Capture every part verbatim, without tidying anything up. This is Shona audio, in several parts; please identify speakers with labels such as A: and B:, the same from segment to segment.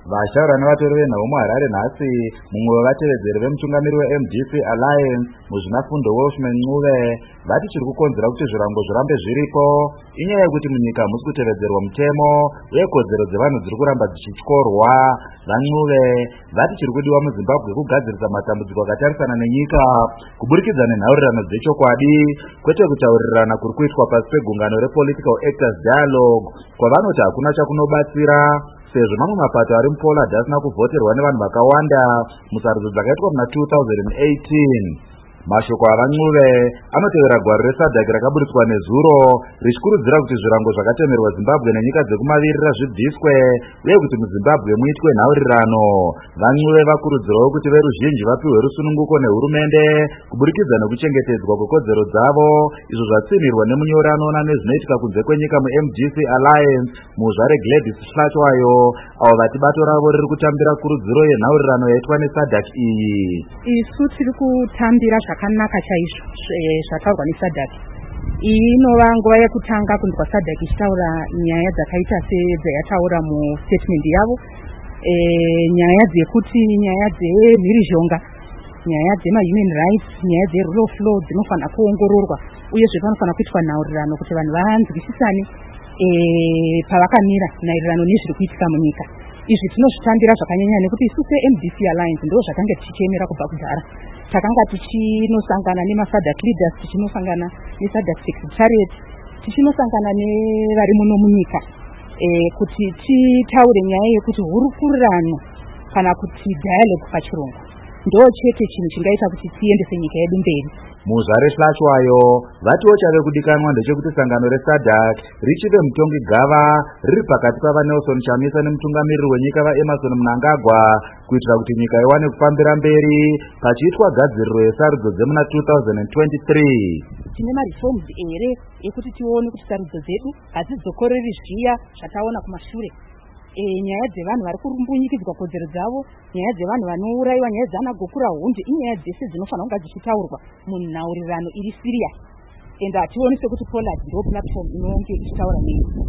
A: Vashtaura nevatori venhau muHarare nhasi, mumwe wevatevedzeri vemutungamiri weM D C Alliance muzvinafundo Welshman Ncube vati chiri kukonzera kuti zvirango zvirambe zviripo inyaya yekuti munyika hamusi kutevedzerwa mutemo uye kodzero dzevanhu dziri kuramba dzichityorwa. VaNcube vati chiri kudiwa muZimbabwe kugadzirisa matambudziko akatarisana nenyika kuburikidza nenhaurirano dzechokwadi kwete kutaurirana kuri kuitwa pasi pegungano rePolitical Actors Dialogue kwavanoti hakuna chakunobatsira sezvo mamwe mapato ari muPoland asina kuvhoterwa nevanhu vakawanda musarudzo dzakaitwa muna two thousand eighteen. Mashoko avaNcube anotevera gwaro reSADC rakaburitswa nezuro richikurudzira kuti zvirango zvakatemerwa Zimbabwe nenyika dzekumavirira zvibviswe uye kuti muZimbabwe muitwe nhaurirano. VaNcube vakurudzirawo kuti veruzhinji vapiwe rusununguko nehurumende kuburikidza nekuchengetedzwa kwekodzero dzavo, izvo zvatsimirwa nemunyori anoona nezvinoitika kunze kwenyika muM D C Alliance muzvare Gladys Hlatshwayo, avo vati bato ravo riri kutambira kurudziro yenhaurirano yaitwa neSADC iyi.
B: Isu tiri kutambira zvakanaka chaizvo zvataurwa neSADC. Iyi inova nguva yekutanga kunzwa SADC ichitaura nyaya dzakaita sedzayataura mustatement yavo, e, nyaya dzekuti nyaya dzemhirizhonga, nyaya dzemahuman rights, nyaya dzerule of law dzinofanira kuongororwa uyezve panofanira kuitwa nhaurirano kuti vanhu vanzwisisane e, pavakamira maererano nezviri kuitika munyika. Izvi tinozvitambira zvakanyanya nekuti isu seM D C Alliance ndo zvakanga tichiemera kubva kudhara. Takanga tichinosangana nemaSADC leaders, tichinosangana neSADC secretariat, tichinosangana nevari muno munyika e, kuti titaure nyaya yekuti hurukurirano kana kuti dialogue pachirungu ndo chete chinhu chingaita kuti tiendese nyika yedu mberi.
A: Muzvare Hlatshwayo vatiwo chave kudikanwa ndechekuti sangano reSADC richive mutongi gava riri pakati pavaNelson Chamisa nemutungamiriri wenyika vaEmmerson Mnangagwa kuitira kuti nyika iwane kufambira mberi pachiitwa gadziriro yesarudzo dzemuna two thousand twenty-three.
B: Tine mareforms ere ekuti tione kuti sarudzo dzedu hadzizokoreri zviya zvataona kumashure. E, nyaya dzevanhu vari kurumbunyikidzwa kodzero dzavo, nyaya dzevanhu vanouraiwa, nyaya dzana gokura hunde, inyaya dzese dzinofanira kunge dzichitaurwa munhaurirano iri serious. And hationi sekuti Poland ndo platform inonge ichitaura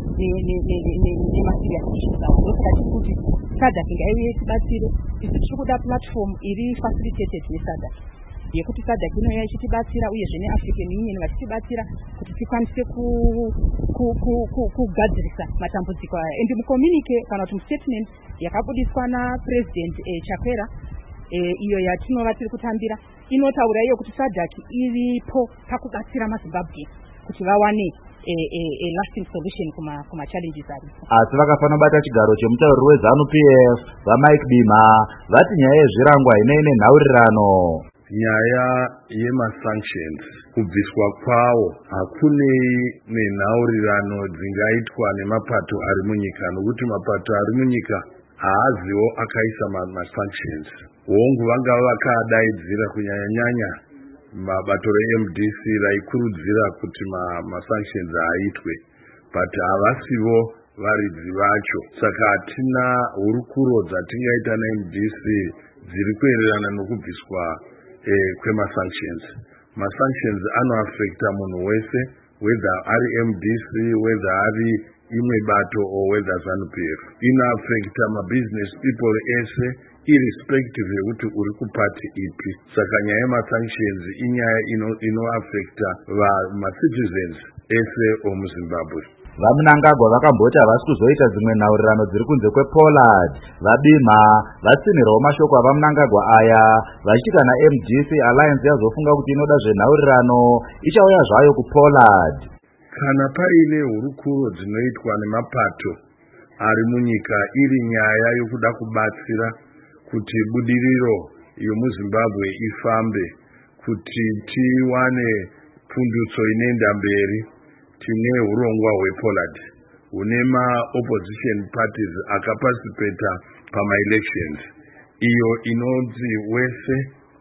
B: nemaserious issues avo. Ndosati kuti SADC ngaiuye tibatsire. Isu tiri kuda platform iri facilitated neSADC yekuti SADC inouya ichitibatsira uyezve neAfrican Union vachitibatsira kuti tikwanise kugadzirisa matambudziko aya. And mucommunique kana kuti mustatement yakabudiswa naPresident eh, Chakwera eh, iyo yatinova tiri kutambira inotaura iyo kuti SADC iripo pakubatsira maZimbabwe kuti vawane a, a, a lasting solution kuma kuma challenges ari.
A: Asi vakafana bata chigaro chemutauriri weZANU P F vaMike Bima vati nyaya yezvirangwa ine nhaurirano.
C: Nyaya yemasanctions kubviswa kwawo hakunei nenhaurirano dzingaitwa nemapato ari munyika, nokuti mapato ari munyika haaziwo akaisa masanctions. Hongu vangava vakadaidzira kunyanya-nyanya mabato reM D C raikurudzira kuti masanctions aitwe, but havasivo varidzi vacho. Saka hatina hurukuro dzatingaita neM D C dziri kuenderana nokubviswa Eh, kwemasanctions. Masanctions anoaffecta munhu wese, whether ari M D C, whether ari imwe bato or whether ZANU P F. Inoaffecta mabusiness people ese irrespective yekuti uri kupati ipi. Saka nyaya yemasanctions inyaya inoaffecta macitizens ese omuZimbabwe.
A: VaMnangagwa vakamboti havasi kuzoita dzimwe nhaurirano dziri kunze kwePoland. VaBima vatsinhirawo mashoko avaMnangagwa aya vachiti kana M D C Alliance yazofunga kuti inoda zvenhaurirano ichauya zvayo kuPoland.
C: Kana paine hurukuro dzinoitwa nemapato ari munyika iri nyaya yokuda kubatsira kuti budiriro yomuZimbabwe ifambe, kuti tiwane pundutso inoenda mberi, tine hurongwa hwePoland hune ma-opposition parties akaparticipata pama-elections, iyo inonzi wese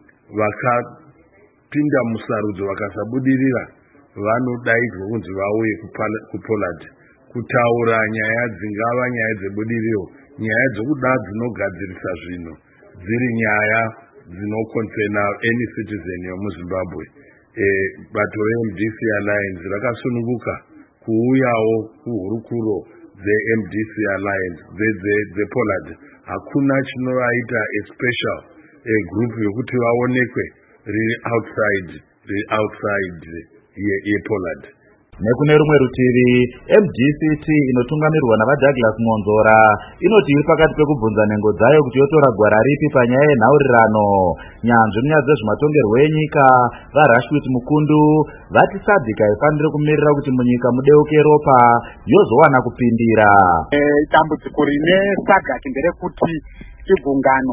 C: vakapinda musarudzo vakasabudirira vanodaidzwa kunzi vauye kuPoland kutaura nyaya dzingava nyaya dzebudiriro, nyaya dzokuda dzinogadzirisa zvinhu, dziri nyaya dzinokoncerna any citizen yomuZimbabwe. Eh, bato reM D C Alliance rakasununguka kuuyawo kuhurukuro dzeM D C Alliance dzePoland hakuna chinovaita especial group yokuti vaonekwe riri outside riri outside yepoland.
A: Nekune rumwe rutivi, M D C T inotungamirwa navaDouglas Monzora inoti iri pakati pekubvunza nhengo dzayo kuti yotora gwara ripi panyaya yenhaurirano. Nyanzvi munyaya dzezvematongerwo enyika vaRashwit Mukundu vati SADC haifaniri kumirira kuti munyika mudeuke ropa yozowana kupindira.
D: Dambudziko rine SADC nderekuti igungano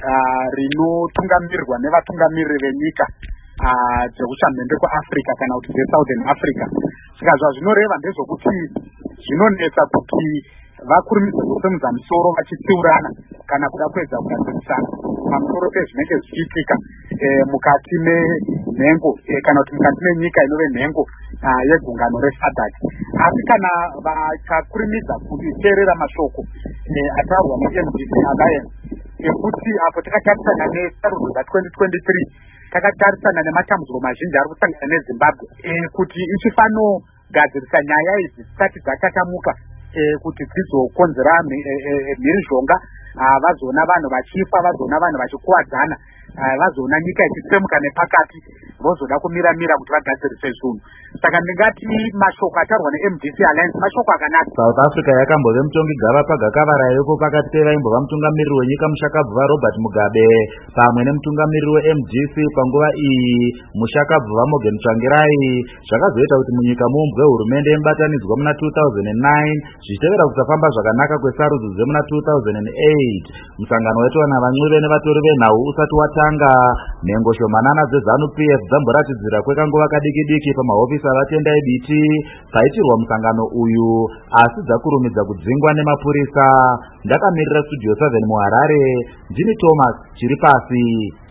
D: rinotungamirirwa nevatungamiriri venyika dzekushamhembe kuAfrica kana kuti dzeSouthern Africa. Saka zvazvinoreva ndezvokuti zvinonetsa kuti vakurumidze kusemudza musoro vachitsiurana kana kuda kuedza kugadzirisana pamusoro pezvinenge zvichiitika mukati menhengo kana kuti mukati menyika inove nhengo yegungano reSADC. Asi kana vakakurumidza kuteerera mashoko ataurwa ne-M D C Alliance ekuti apo takatarisana nesarudzo dza-twenty twenty-three takatarisana nematambudziko mazhinji ari kusangana neZimbabwe kuti ichifanogadzirisa nyaya idzi dzisati dzatatamuka kuti dzizokonzera mhirizhonga, vazoona vanhu vachifa, vazoona vanhu vachikuwadzana, vazoona nyika ichitsemuka nepakati, vozoda kumira-mira kuti vagadzirise zvinhu. Saka ndingati mashoko ataurwa ne-M D C Alliance mashoko akanaka.
A: South Africa yakambove mutongi gava pagakavara yoko pakati pevaimbova mutungamiriri wenyika mushakabvuva Robert Mugabe pamwe nemutungamiriri we-M D C panguva iyi mushakabvuva Morgan Tsvangirai, zvakazoita kuti munyika muumbwe hurumende yemubatanidzwa muna two thousand nine zvichitevera kusafamba zvakanaka kwesarudzo dzemuna two thousand eight. Musangano waitwa navanyuve nevatori venhau usati watanga, nhengo shomanana dzeZANU P F dzamboratidzira kwekanguva kadiki-diki pamahofisi avatenda eBT paitirwa musangano uyu, asi dzakurumidza kudzingwa nemapurisa. Ndakamirira Studio seven muHarare, ndini Thomas Chiripasi.